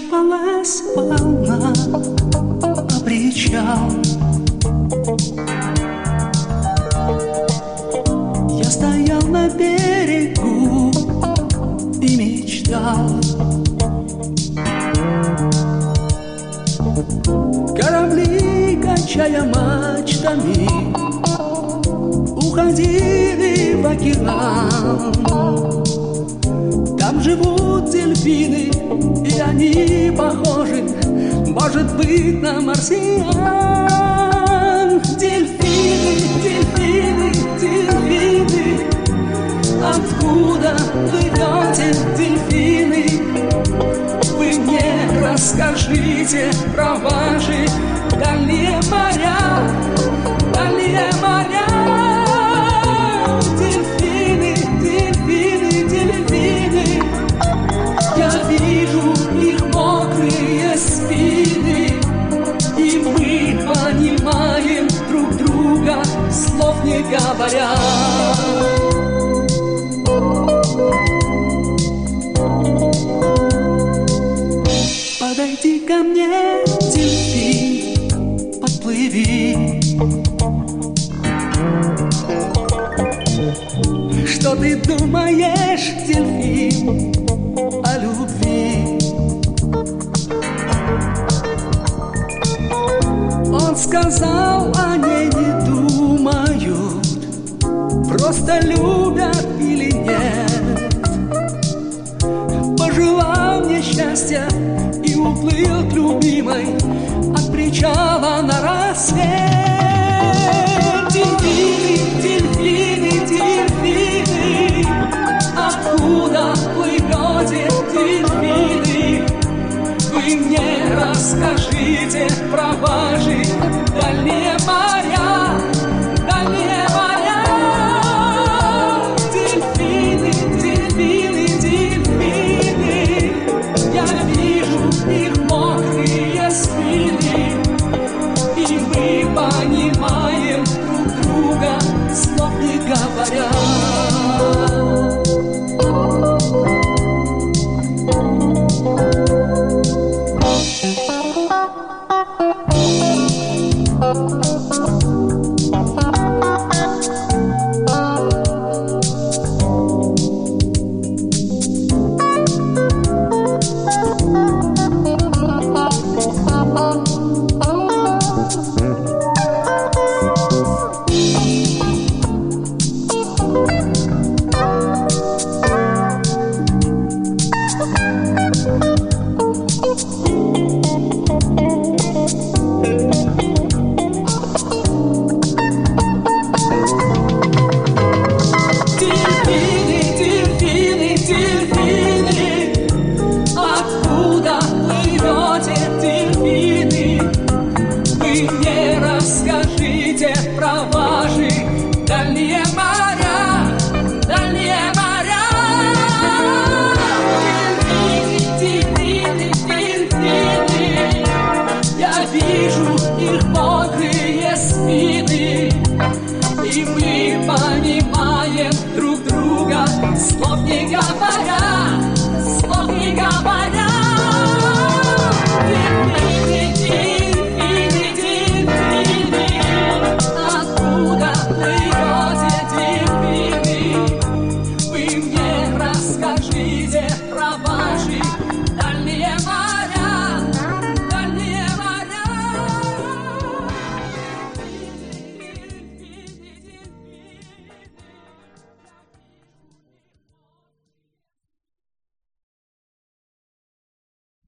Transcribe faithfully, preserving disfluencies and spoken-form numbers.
Раскачивалась волна о причал. Я стоял на берегу и мечтал. Корабли, качая мачтами, уходили в океан. Там живут дельфины, и они похожи, может быть, на марсиан. Дельфины, дельфины, дельфины, откуда плывете, дельфины? Вы мне расскажите про ваши дальние моря, дальние моря. Дельфины, дельфины, дельфины, я вижу их мокрые спины, и мы понимаем друг друга, слов не говоря. Подойди ко мне, дельфин, подплыви. Что ты думаешь, дельфин, о любви? Он сказал, они не думают, просто любят или нет. Пожелал мне счастья и уплыл к любимой от причала на рассвет. Дельфины, дельфины, дельфины, откуда плывете, дельфины? Вы мне расскажите про ваши дальние моря, дальние моря. Дельфины, дельфины, дельфины, я вижу их мокрые спины, и мы понимаем друг друга, слов не говоря. Вижу их мокрые спины, и мы